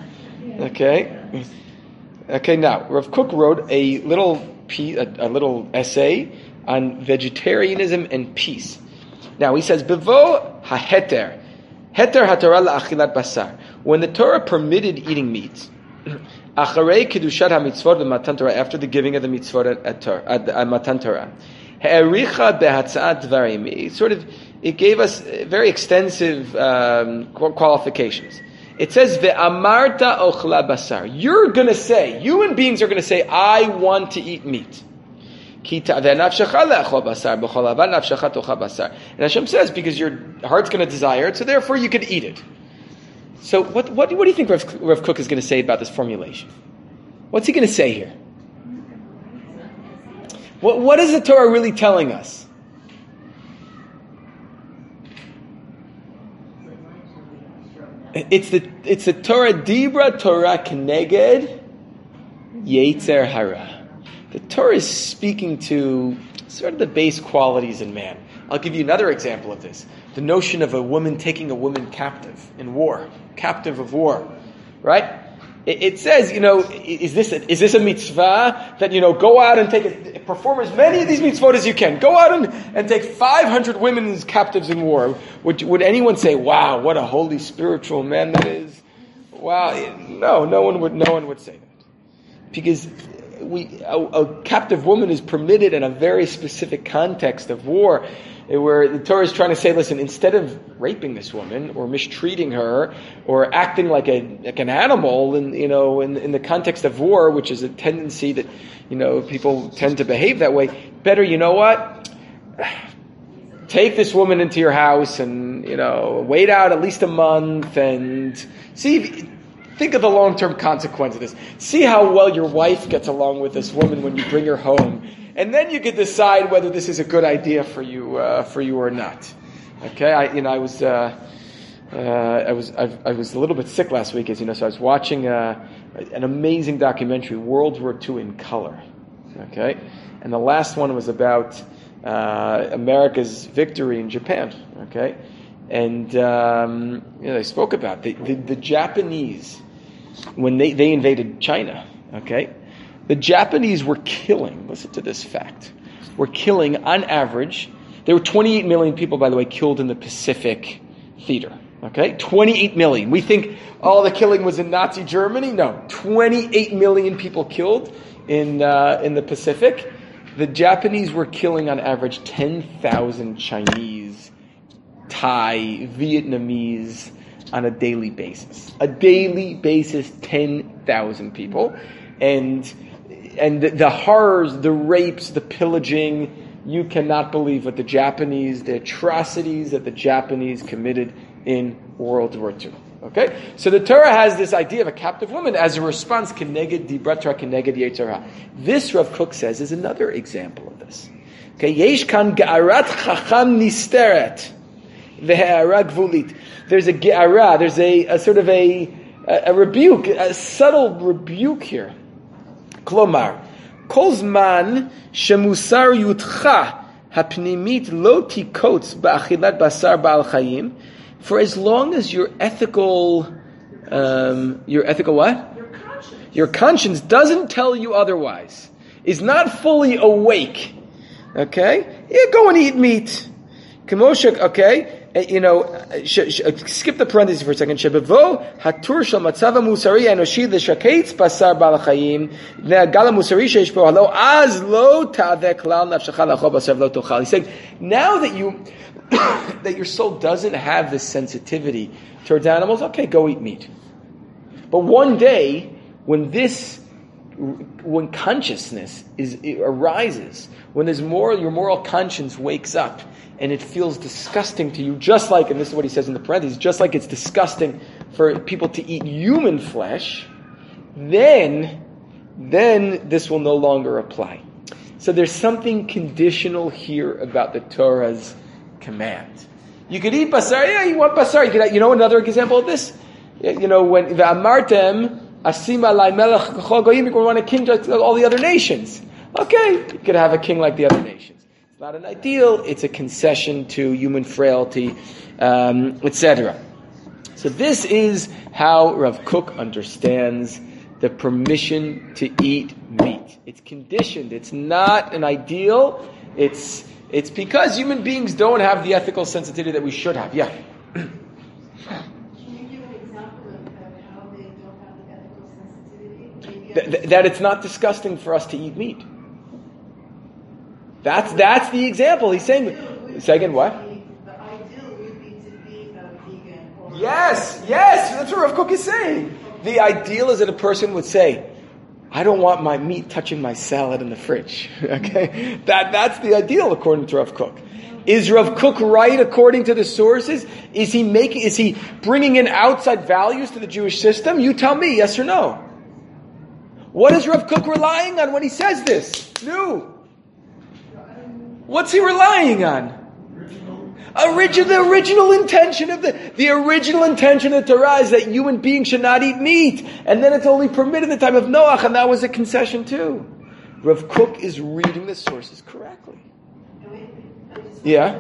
Okay. Now Rav Kook wrote a little essay on vegetarianism and peace. Now he says, "Bevo haheter, heter haTorah la'achilat basar, when the Torah permitted eating meat, acharei kedushat hamitzvot b'matan Torah, after the giving of the mitzvot at Matan Torah, ha'ericha behatzat dvarim, it gave us very extensive qualifications. It says, ve'amarta ochla basar. You're going to say, human beings are going to say, I want to eat meat. And Hashem says, because your heart's going to desire it, so therefore you could eat it. So what do you think Rav Kook is going to say about this formulation? What's he going to say here? What is the Torah really telling us? It's the Torah Dibra Torah Keneged Yetzer Hara. The Torah is speaking to sort of the base qualities in man. I'll give you another example of this. The notion of a woman taking a woman captive in war, captive of war, right? It says, is this a mitzvah that, go out and perform as many of these mitzvot as you can. Go out and take 500 women as captives in war. Would anyone say, wow, what a holy spiritual man that is? Wow. No one would say that. Because a captive woman is permitted in a very specific context of war, where the Torah is trying to say, listen, instead of raping this woman or mistreating her or acting like an animal in the context of war, which is a tendency that people tend to behave that way, better, take this woman into your house and wait out at least a month and think of the long-term consequence of this. See how well your wife gets along with this woman when you bring her home. And then you can decide whether this is a good idea for you or not. Okay, I was a little bit sick last week, as you know, so I was watching an amazing documentary, World War II in color. Okay, and the last one was about America's victory in Japan. Okay, and they spoke about the Japanese when they invaded China. Okay. The Japanese were killing, listen to this fact, on average, there were 28 million people, by the way, killed in the Pacific theater. Okay? 28 million. We think, the killing was in Nazi Germany. No. 28 million people killed in the Pacific. The Japanese were killing on average 10,000 Chinese, Thai, Vietnamese on a daily basis. 10,000 people. And the horrors, the rapes, the pillaging, you cannot believe what the atrocities that the Japanese committed in World War II. Okay? So the Torah has this idea of a captive woman as a response, keneged dibra Torah, keneged yetzer hara. This, Rav Kook says, is another example of this. Okay? Yesh kan ge'arat chacham nisteret, ve'ha'ara gvulit. There's a ge'ara, there's a sort of a rebuke, a subtle rebuke here. Klomar, kol zman shemusariyutcha hapnimit lo tikotz ba'achilat basar ba'al chayim, for as long as your ethical what? Your conscience doesn't tell you otherwise, is not fully awake. Okay, go and eat meat. Kamosha, okay. Skip the parentheses for a second. Shebevo hatur shel matzav musari enoshi l'shaketz basar bal chayim ne'agal musari sheish bo halo az lo ta'aveh klal nafshecha lachol basar lo tochal. He's saying, now that your soul doesn't have this sensitivity towards animals, okay, go eat meat. But one day, when consciousness arises, when your moral conscience wakes up, and it feels disgusting to you, just like, and this is what he says in the parentheses, just like it's disgusting for people to eat human flesh, then this will no longer apply. So there's something conditional here about the Torah's command. You could eat basar, you want basar. Another example of this? When v'amartem asima lai melech k'chol goyim, you could want a king like all the other nations. Okay, you could have a king like the other nations. It's not an ideal, it's a concession to human frailty, etc. So this is how Rav Kook understands the permission to eat meat. It's conditioned, it's not an ideal, it's because human beings don't have the ethical sensitivity that we should have. Yeah? Can you give an example of That it's not disgusting for us to eat meat. That's the example. He's saying, say again, what? The ideal would be to be a vegan. Yes, that's what Rav Kook is saying. The ideal is that a person would say, I don't want my meat touching my salad in the fridge. Okay? That's the ideal according to Rav Kook. Is Rav Kook right according to the sources? Is he bringing in outside values to the Jewish system? You tell me, yes or no. What is Rav Kook relying on when he says this? No. What's he relying on? The original intention of the original intention of the Torah is that human beings should not eat meat, and then it's only permitted in the time of Noach, and that was a concession too. Rav Kook is reading the sources correctly. Yeah.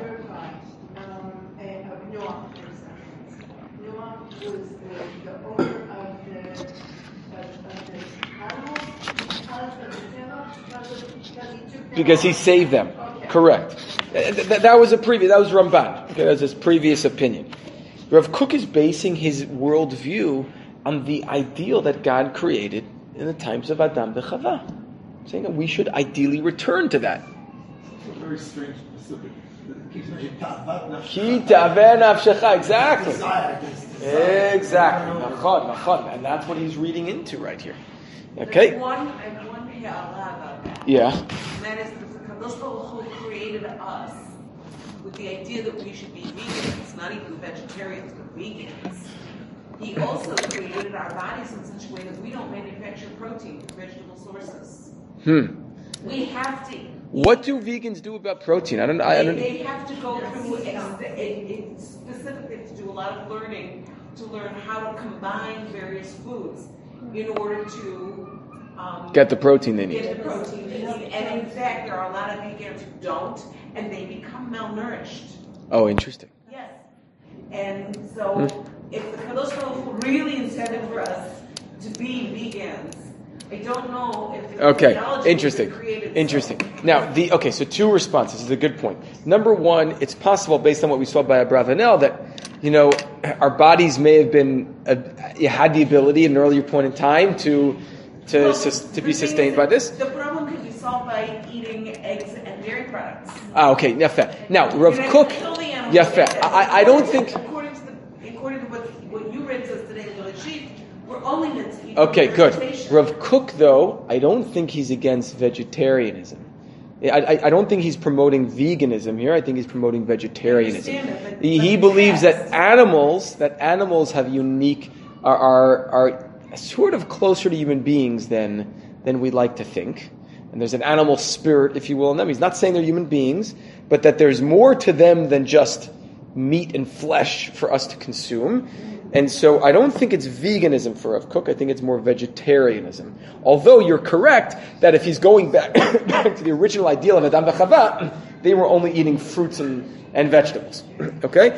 Because he saved them. Correct. That was Ramban. Okay, that was his previous opinion. Rav Kook is basing his worldview on the ideal that God created in the times of Adam v'Chava, saying that we should ideally return to that. Very strange specific. Ki ta'aveh nafshecha. Exactly. Nachon. And that's what he's reading into right here. Okay. I have one ha'ala about that. Yeah. And that is the Kadosh Baruch Hu created us with the idea that we should be vegans, not even vegetarians, but vegans. He also created our bodies in such a way that we don't manufacture protein from vegetable sources. We have to. What do vegans do about protein? I don't. They have to go through specifically to do a lot of learning to learn how to combine various foods in order to get the protein they need. And in fact, there are a lot of vegans who don't, and they become malnourished. Oh, interesting. Yes. And so, if the Kadosh Baruch Hu really intended for us to be vegans, I don't know if the technology interesting. Created Now, so two responses. This is a good point. Number one, it's possible, based on what we saw by Abravanel, that our bodies may have been had the ability at an earlier point in time to be sustained by this. The problem can be solved by eating eggs and dairy products. Okay, yafeh. Now, Rav Kook, yafeh. I don't think. According to what you read to us today in the Rishit, we're only meant to eat. Okay, good. Rav Kook, though, I don't think he's against vegetarianism. I don't think he's promoting veganism here. I think he's promoting vegetarianism. He believes that animals have unique are sort of closer to human beings than we like to think. And there's an animal spirit, if you will, in them. He's not saying they're human beings, but that there's more to them than just meat and flesh for us to consume. And so I don't think it's veganism for Rav Kook. I think it's more vegetarianism. Although you're correct that if he's going back to the original ideal of Adam v'Chava, they were only eating fruits and vegetables. Okay?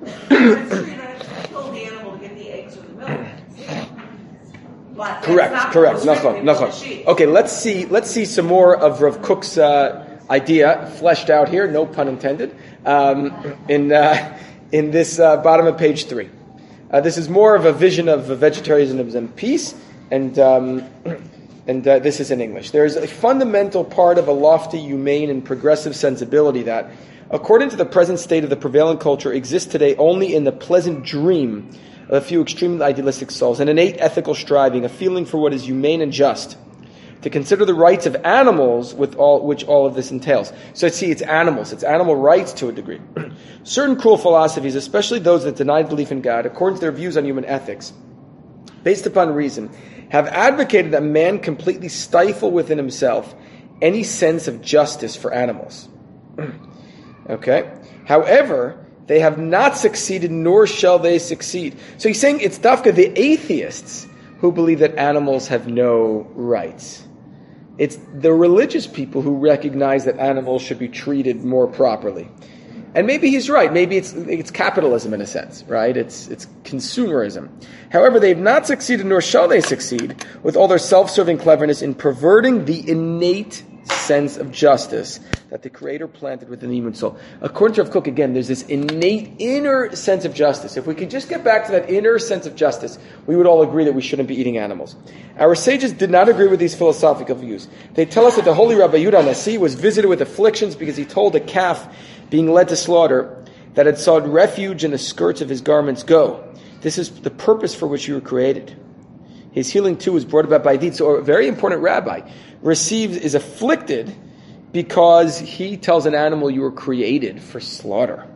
Correct. Nachon. Okay, let's see some more of Rav Kook's idea fleshed out here. No pun intended. In this bottom of page 3. This is more of a vision of vegetarianism and peace, and this is in English. There is a fundamental part of a lofty, humane, and progressive sensibility that, according to the present state of the prevailing culture, exists today only in the pleasant dream of a few extremely idealistic souls, an innate ethical striving, a feeling for what is humane and just, to consider the rights of animals which all of this entails. So see, it's animal rights to a degree. Certain cruel philosophies, especially those that deny belief in God, according to their views on human ethics, based upon reason, have advocated that man completely stifle within himself any sense of justice for animals. Okay? However, they have not succeeded, nor shall they succeed. So he's saying it's dafka the atheists who believe that animals have no rights. It's the religious people who recognize that animals should be treated more properly. And maybe he's right. Maybe it's capitalism in a sense, right? It's consumerism. However, they have not succeeded, nor shall they succeed, with all their self-serving cleverness in perverting the innate sense of justice that the Creator planted within the human soul. According to Rav Kook, again, there's this innate inner sense of justice. If we could just get back to that inner sense of justice, we would all agree that we shouldn't be eating animals. Our sages did not agree with these philosophical views. They tell us that the holy Rabbi Yehuda Nasi was visited with afflictions because he told a calf being led to slaughter that had sought refuge in the skirts of his garments, "Go. This is the purpose for which you were created." His healing too was brought about by deeds. So a very important rabbi is afflicted because he tells an animal you were created for slaughter.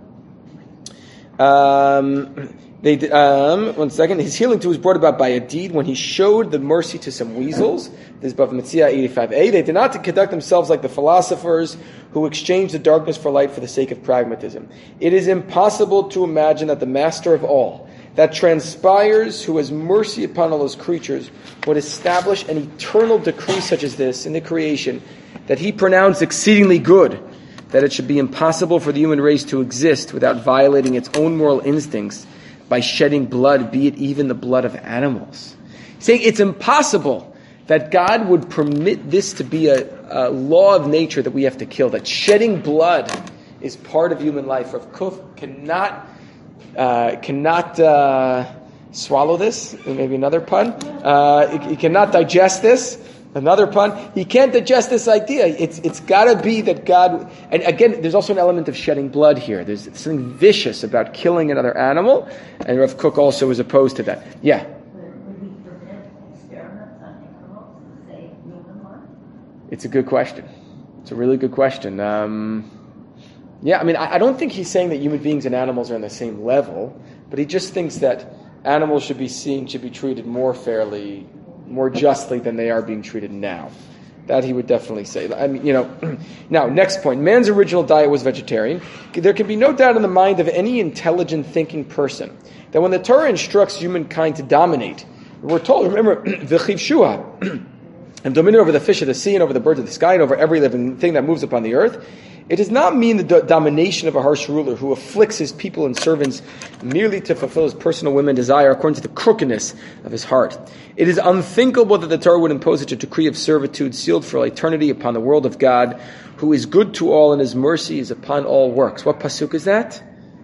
One second. His healing too was brought about by a deed when he showed the mercy to some weasels. This is Bava Metzia 85a. They did not conduct themselves like the philosophers who exchanged the darkness for light for the sake of pragmatism. It is impossible to imagine that the master of all, that transpires, who has mercy upon all his creatures, would establish an eternal decree such as this in the creation, that he pronounced exceedingly good, that it should be impossible for the human race to exist without violating its own moral instincts by shedding blood, be it even the blood of animals. Saying it's impossible that God would permit this to be a law of nature that we have to kill, that shedding blood is part of human life. Rav Kook cannot swallow this, maybe another pun. He cannot digest this, another pun. He can't digest this idea. It's got to be that God, and again, there's also an element of shedding blood here. There's something vicious about killing another animal, and Rav Kook also is opposed to that. Yeah. It's a good question. It's a really good question. I don't think he's saying that human beings and animals are on the same level, but he just thinks that animals should be treated more fairly, more justly than they are being treated now. That he would definitely say. Now, next point. Man's original diet was vegetarian. There can be no doubt in the mind of any intelligent thinking person that when the Torah instructs humankind to dominate, we're told, remember, v'chiv shua, and dominate over the fish of the sea and over the birds of the sky and over every living thing that moves upon the earth. It does not mean the domination of a harsh ruler who afflicts his people and servants merely to fulfill his personal whim and desire according to the crookedness of his heart. It is unthinkable that the Torah would impose such a decree of servitude sealed for eternity upon the world of God, who is good to all and his mercy is upon all works. What pasuk is that?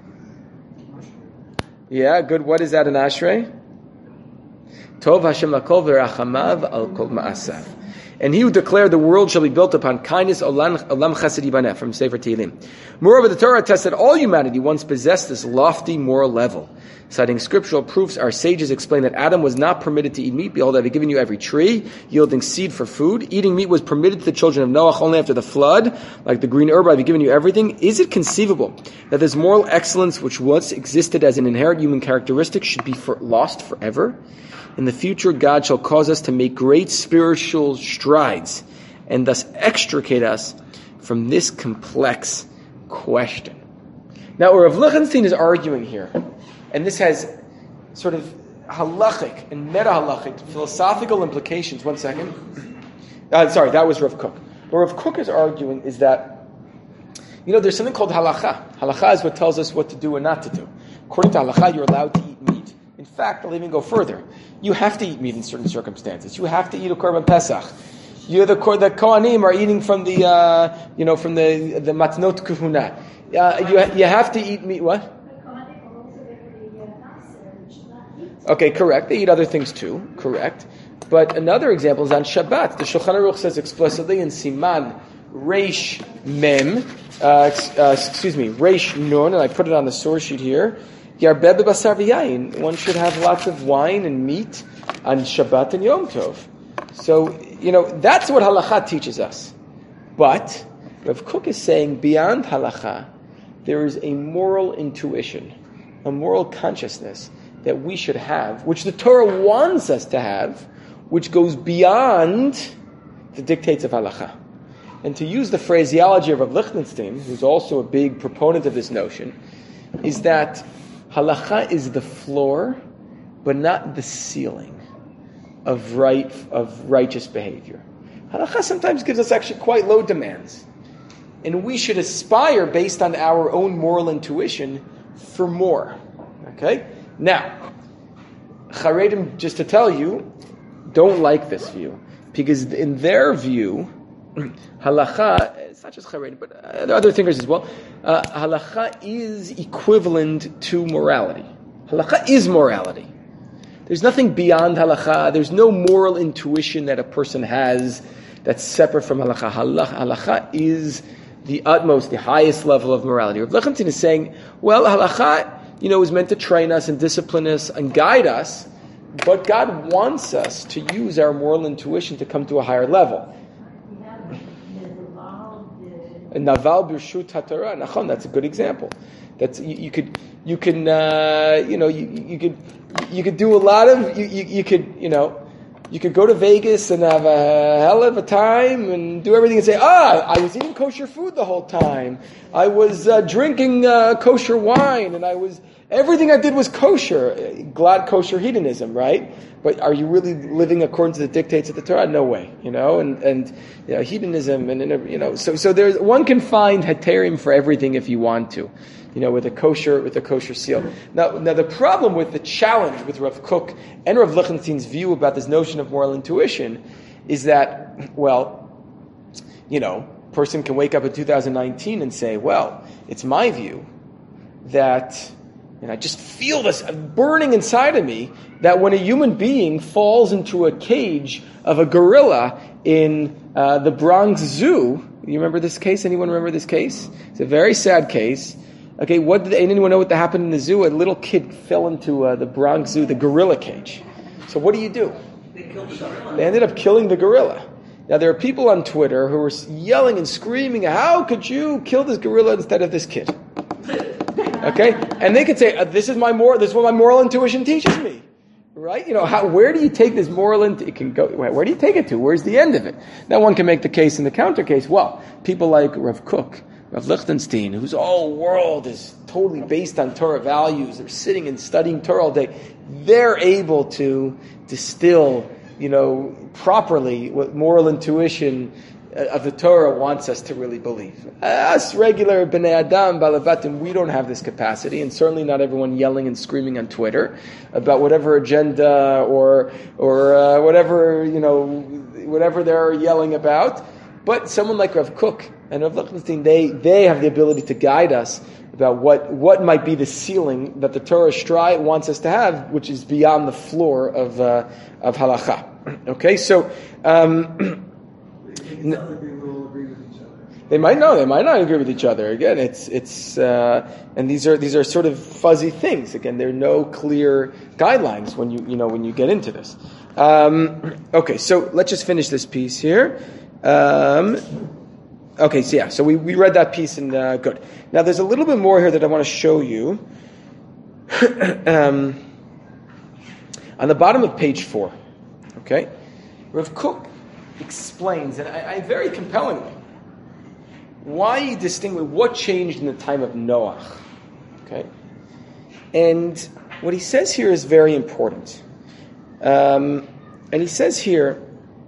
Yeah, good. What is that in Ashrei? Tov Hashem lakol v'rachamav al kol ma'asav. And he who declared the world shall be built upon kindness, olam chesed yibaneh, from Sefer Tehillim. Moreover, the Torah attests that all humanity once possessed this lofty moral level. Citing scriptural proofs, our sages explain that Adam was not permitted to eat meat. Behold, I have given you every tree, yielding seed for food. Eating meat was permitted to the children of Noah only after the flood. Like the green herb, I have given you everything. Is it conceivable that this moral excellence, which once existed as an inherent human characteristic, should be lost forever? In the future, God shall cause us to make great spiritual strides and thus extricate us from this complex question. Now, what Rav Lichtenstein is arguing here, and this has sort of halachic and meta-halachic philosophical implications. One second. Sorry, that was Rav Kook. What Rav Kook is arguing is that, there's something called halacha. Halacha is what tells us what to do and not to do. According to halacha, you're allowed to eat meat. In fact, I'll even go further. You have to eat meat in certain circumstances. You have to eat a korban pesach. The Kohanim are eating from the matnot kuhuna. You have to eat meat. What? Okay, correct. They eat other things too. Correct. But another example is on Shabbat. The Shulchan Aruch says explicitly in Siman Reish Mem, Reish Nun, and I put it on the source sheet here. Yarbeh b'basar v'yayin. One should have lots of wine and meat on Shabbat and Yom Tov. So, that's what halacha teaches us. But Rav Kook is saying beyond halacha, there is a moral intuition, a moral consciousness that we should have, which the Torah wants us to have, which goes beyond the dictates of halacha. And to use the phraseology of Rav Lichtenstein, who's also a big proponent of this notion, is that halacha is the floor, but not the ceiling of righteous behavior. Halacha sometimes gives us actually quite low demands. And we should aspire, based on our own moral intuition, for more. Okay? Now, Charedim, just to tell you, don't like this view. Because in their view, halacha, it's not just Haredi, but there are other thinkers as well. Halacha is equivalent to morality. Halacha is morality. There's nothing beyond halacha. There's no moral intuition that a person has that's separate from halacha. Halacha is the utmost, the highest level of morality. Rav Lichtenstein is saying, well, halacha, is meant to train us and discipline us and guide us, but God wants us to use our moral intuition to come to a higher level. Naval Birshut HaTorah, Nachon, that's a good example. That's you could do a lot of you could go to Vegas and have a hell of a time and do everything and say, I was eating kosher food the whole time. I was drinking kosher wine, and everything I did was kosher. Glad kosher hedonism, right? But are you really living according to the dictates of the Torah? No way, and hedonism and so there's one can find heterim for everything if you want to. With a kosher seal. Now the problem with the challenge with Rav Kook and Rav Lichtenstein's view about this notion of moral intuition is that, person can wake up in 2019 and say, well, it's my view that, and I just feel this burning inside of me, that when a human being falls into a cage of a gorilla in the Bronx Zoo, you remember this case? Anyone remember this case? It's a very sad case. Okay, anyone know what happened in the zoo? A little kid fell into the Bronx Zoo, the gorilla cage. So what do? They killed the gorilla. They ended up killing the gorilla. Now there are people on Twitter who are yelling and screaming, how could you kill this gorilla instead of this kid? Okay? And they could say, this is what my moral intuition teaches me. Right? Where do you take this moral it can go, where do you take it to? Where's the end of it? Now one can make the case in the counter case. Well, people like Rav Kook, Rav Lichtenstein, whose whole world is totally based on Torah values, they're sitting and studying Torah all day, they're able to distill, properly what moral intuition of the Torah wants us to really believe. Us regular Bnei Adam, Balavatim, we don't have this capacity, and certainly not everyone yelling and screaming on Twitter about whatever agenda or whatever, whatever they're yelling about. But someone like Rav Kook and Rav Lichtenstein, they have the ability to guide us about what might be the ceiling that the Torah wants us to have, which is beyond the floor of halacha. Okay, so they might not agree with each other. Again, it's and these are sort of fuzzy things. Again, there are no clear guidelines when you get into this. Okay, so let's just finish this piece here. Okay, so we read that piece and good. Now there's a little bit more here that I want to show you. On the bottom of page 4, okay, Rav Kook explains, and I very compellingly, why he distinguished what changed in the time of Noach. Okay, and what he says here is very important. And he says here.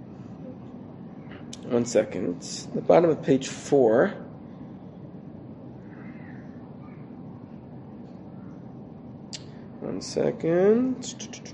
One second. The bottom of page 4. One second.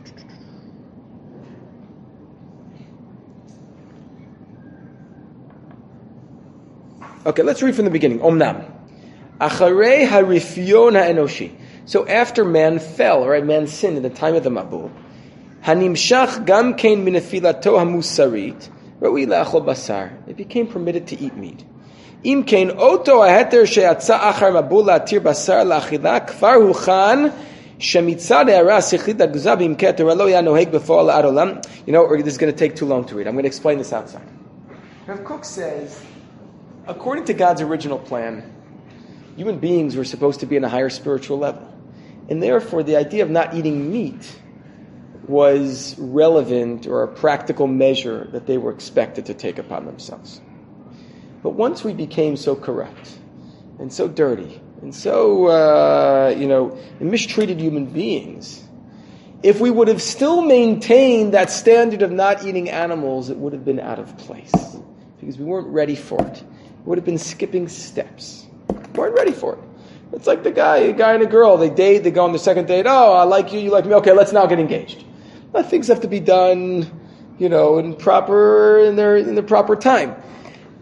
Okay, let's read from the beginning. Omnam. Acharei harifion ha'enoshi. So after man fell, right, man sinned in the time of the Mabul, hanimshach gam kein minefilato hamusarit, it became permitted to eat meat. Im kein oto aheter she'atza achar mabul latir basar la'achila kfar huchan shemitzad ha'ara sichlit ha'guzah b'imket ha'ra lo yanoheg b'fo'al ha'adolam. This is going to take too long to read. I'm going to explain this outside. Rav Kook says, according to God's original plan, human beings were supposed to be in a higher spiritual level. And therefore, the idea of not eating meat was relevant or a practical measure that they were expected to take upon themselves. But once we became so corrupt and so dirty and so, and mistreated human beings, if we would have still maintained that standard of not eating animals, it would have been out of place because we weren't ready for it. We would have been skipping steps. We weren't ready for it. It's like a guy and a girl, they date, they go on the second date, I like you, you like me, okay, let's now get engaged. Things have to be done, in the proper time.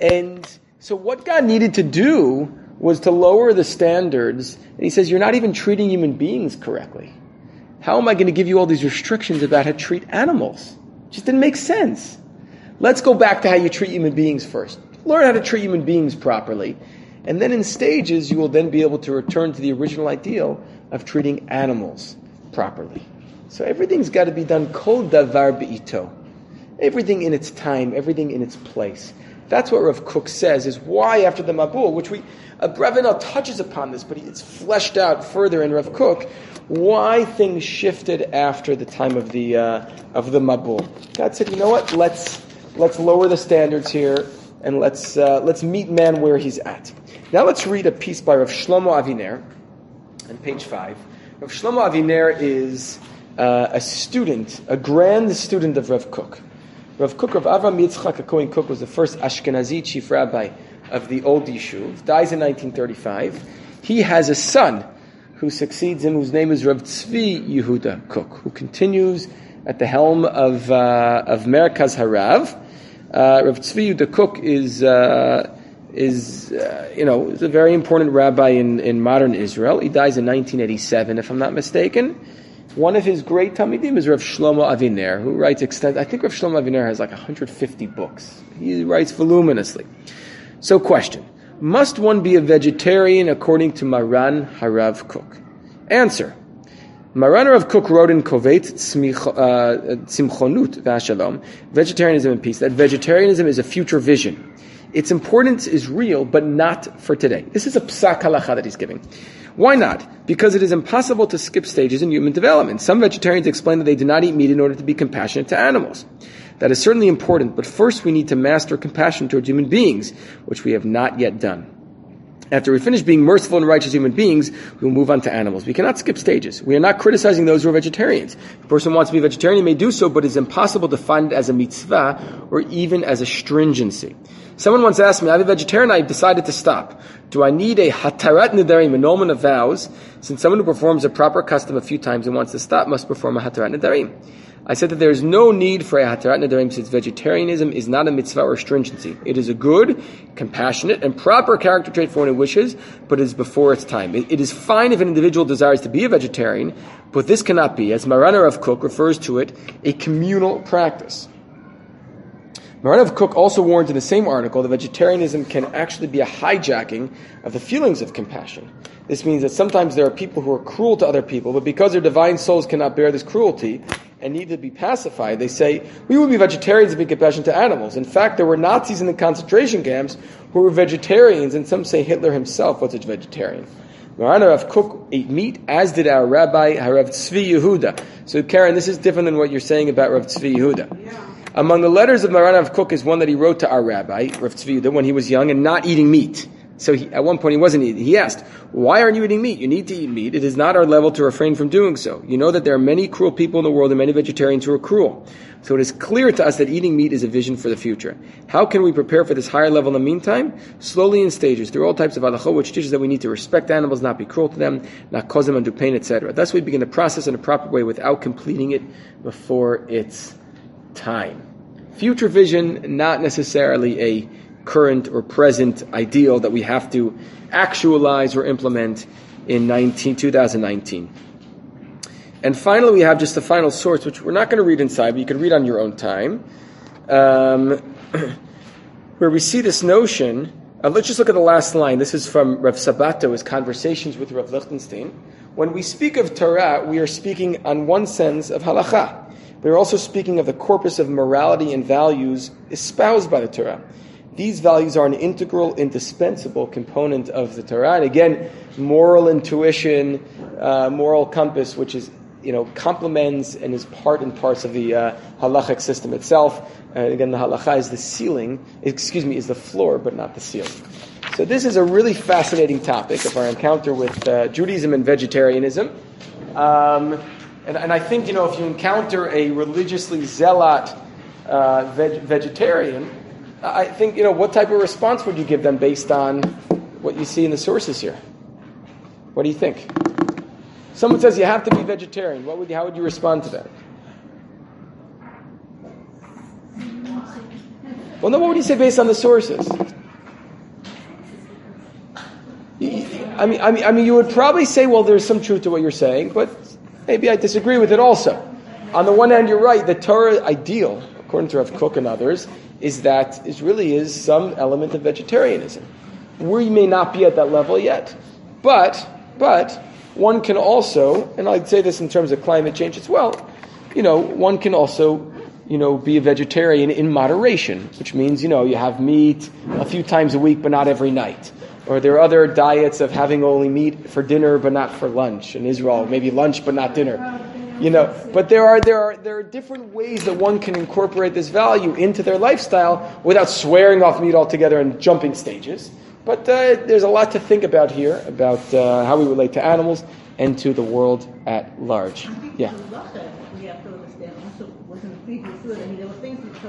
And so what God needed to do was to lower the standards. And he says, you're not even treating human beings correctly. How am I going to give you all these restrictions about how to treat animals? It just didn't make sense. Let's go back to how you treat human beings first. Learn how to treat human beings properly. And then in stages, you will then be able to return to the original ideal of treating animals properly. So everything's got to be done kol davar be'ito. Everything in its time, everything in its place. That's what Rav Kook says is why after the Mabul, which Abravanel touches upon this, but it's fleshed out further in Rav Kook, why things shifted after the time of the Mabul. God said, you know what? Let's lower the standards here and let's meet man where he's at. Now let's read a piece by Rav Shlomo Aviner on page 5. Rav Shlomo Aviner is a grand student of Rav Kook. Rav Kook, Rav Avram Yitzchak HaKohen Kook, was the first Ashkenazi chief rabbi of the old Yishuv, dies in 1935. He has a son who succeeds him, whose name is Rav Tzvi Yehuda Kook, who continues at the helm of Merkaz Harav. Rav Tzvi Yehuda Kook is a very important rabbi in modern Israel. He dies in 1987, if I'm not mistaken. One of his great Talmidim is Rav Shlomo Aviner, who writes I think Rav Shlomo Aviner has like 150 books. He writes voluminously. So question, must one be a vegetarian according to Maran Harav Kook? Answer, Maran Harav Kook wrote in Kovet Tzimchonut V'Shalom, Vegetarianism and Peace, that vegetarianism is a future vision. Its importance is real, but not for today. This is a psak halacha that he's giving. Why not? Because it is impossible to skip stages in human development. Some vegetarians explain that they do not eat meat in order to be compassionate to animals. That is certainly important, but first we need to master compassion towards human beings, which we have not yet done. After we finish being merciful and righteous human beings, we will move on to animals. We cannot skip stages. We are not criticizing those who are vegetarians. If a person wants to be a vegetarian, may do so, but it is impossible to find it as a mitzvah or even as a stringency. Someone once asked me, I'm a vegetarian, I've decided to stop. Do I need a hatarat nedarim, an omen of vows, since someone who performs a proper custom a few times and wants to stop must perform a hatarat nedarim? I said that there is no need for a hatarat nedarim since vegetarianism is not a mitzvah or stringency. It is a good, compassionate, and proper character trait for one who wishes, but it is before its time. It is fine if an individual desires to be a vegetarian, but this cannot be, as Maran Harav Kook refers to it, a communal practice. Maran Harav Kook also warned in the same article that vegetarianism can actually be a hijacking of the feelings of compassion. This means that sometimes there are people who are cruel to other people, but because their divine souls cannot bear this cruelty and need to be pacified, they say, we will be vegetarians and be compassionate to animals. In fact, there were Nazis in the concentration camps who were vegetarians, and some say Hitler himself was a vegetarian. Maran Harav Kook ate meat, as did our rabbi, Harav Tzvi Yehuda. So Karen, this is different than what you're saying about Rav Tzvi Yehuda. Yeah. Among the letters of Maran Harav Kook is one that he wrote to our rabbi, Rav Tzvi Yehuda, when he was young and not eating meat. So at one point he wasn't eating. He asked, why aren't you eating meat? You need to eat meat. It is not our level to refrain from doing so. You know that there are many cruel people in the world and many vegetarians who are cruel. So it is clear to us that eating meat is a vision for the future. How can we prepare for this higher level in the meantime? Slowly in stages, through all types of halachot, which teaches that we need to respect animals, not be cruel to them, not cause them undue pain, etc. Thus we begin the process in a proper way without completing it before its time. Future vision, not necessarily a current or present ideal that we have to actualize or implement in 2019. And finally, we have just the final source, which we're not going to read inside, but you can read on your own time, where we see this notion. Let's just look at the last line. This is from Rav Sabato, his conversations with Rav Lichtenstein. When we speak of Torah, we are speaking on one sense of halacha. We are also speaking of the corpus of morality and values espoused by the Torah. These values are an integral, indispensable component of the Torah. And again, moral intuition, moral compass, which is, complements and is part and parts of the halachic system itself. Again, the halacha is is the floor, but not the ceiling. So this is a really fascinating topic of our encounter with Judaism and vegetarianism. And I think, if you encounter a religiously zealot vegetarian, I think, what type of response would you give them based on what you see in the sources here? What do you think? Someone says you have to be vegetarian. How would you respond to that? Well, no, what would you say based on the sources? I mean, you would probably say, well, there's some truth to what you're saying, but maybe I disagree with it also. On the one hand, you're right. The Torah ideal, according to Rav Kook and others, is that it really is some element of vegetarianism. We may not be at that level yet, but one can also, and I'd say this in terms of climate change as well, one can also, be a vegetarian in moderation, which means, you have meat a few times a week, but not every night. Or there are other diets of having only meat for dinner, but not for lunch. In Israel, maybe lunch, but not dinner. But there are different ways that one can incorporate this value into their lifestyle without swearing off meat altogether and jumping stages. But there's a lot to think about here, about how we relate to animals and to the world at large. Yeah.